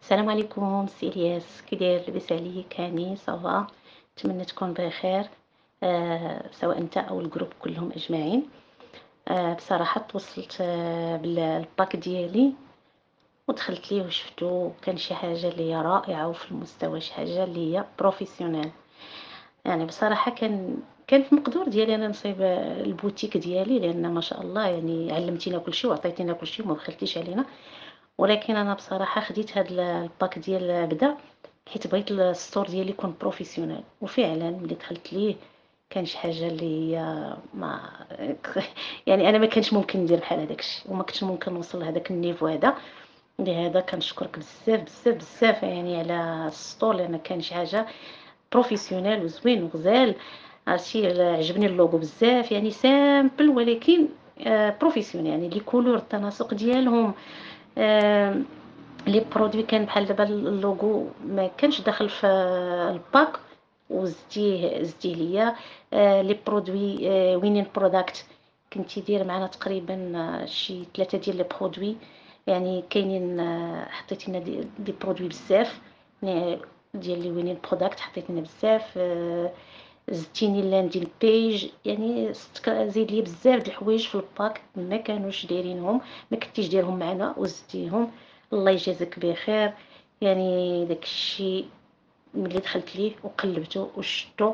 السلام عليكم سي الياس، كي داير؟ لاباس عليك؟ هاني صافا؟ نتمنى تكون بخير. سواء انت او الجروب كلهم اجمعين. بصراحه توصلت بالباك ديالي ودخلت ليه وشفتو، كان شي حاجه اللي هي رائعه وفي المستوى، شي حاجه اللي هي بروفيسيونيل. يعني بصراحه كان في المقدور ديالي انا نصايب البوتيك ديالي، لان ما شاء الله يعني علمتينا كلشي وعطيتينا كلشي وما بخلتيش علينا. ولكن أنا بصراحة خديت هاد الباك ديال بدا، حيت بغيت الستور ديالي يكون بروفيسيونيل، وفعلًا ملي دخلت ليه كان شي حاجة اللي هي ما يعني أنا ما كانش ممكن ندير بحال هداك الشيء، وما كنتش ممكن نوصل لهداك النيفو هذا. لهذا كنشكرك بزاف بزاف بزاف يعني على السطور، لأن كان شي حاجة بروفيسيونيل وزوين وغزال. عرفتي عجبني اللوغو بزاف، يعني سامبل ولكن بروفيسيونيل، يعني لي كولور التناسق ديالهم. آمم لي برودوي كان بحال دابا اللوغو ما كانش داخل في الباك، زدتيه ليا. لي برودوي وينين بروداكت كنتي داير معنا تقريبا شي 3 ديال لي برودوي، يعني كاينين. حطيتي لنا دي برودوي بزاف، ديال لي وينين بروداكت حطيتي لنا بزاف. زدتيني اللاندين بيج، يعني زيد لي بزاف د الحوايج في الباك ما كانوش دايرينهم، ما كنتيش دايرهم معنا وزدتيهم. الله يجازيك بخير. يعني داك الشيء ملي دخلت ليه وقلبته وشفتو،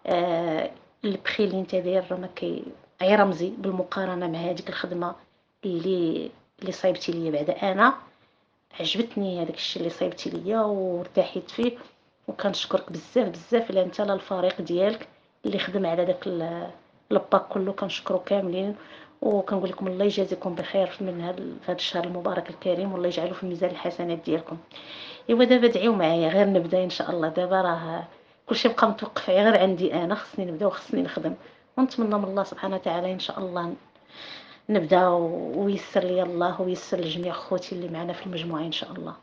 البخي اللي انت داير راه ما كي اي رمزي بالمقارنه مع هذيك الخدمه اللي صايبتي ليا بعدا. انا عجبتني هذاك الشيء اللي صايبتي ليا وارتحيت فيه، وكنشكرك بزاف بزاف لا انت لا الفريق ديالك اللي خدم على داك الباك كله، كنشكرو كاملين. وكنقول لكم الله يجازيكم بخير من هذا الشهر المبارك الكريم، والله يجعله في ميزان الحسنات ديالكم. ايوا دابا دعيو معايا غير نبدا ان شاء الله. دابا راه كلشي بقى متوقف غير عندي، انا خصني نبدا وخصني نخدم، ونتمنى من الله سبحانه وتعالى ان شاء الله نبدا ويسر لي الله ويسر لجميع خوتي اللي معنا في المجموعه ان شاء الله.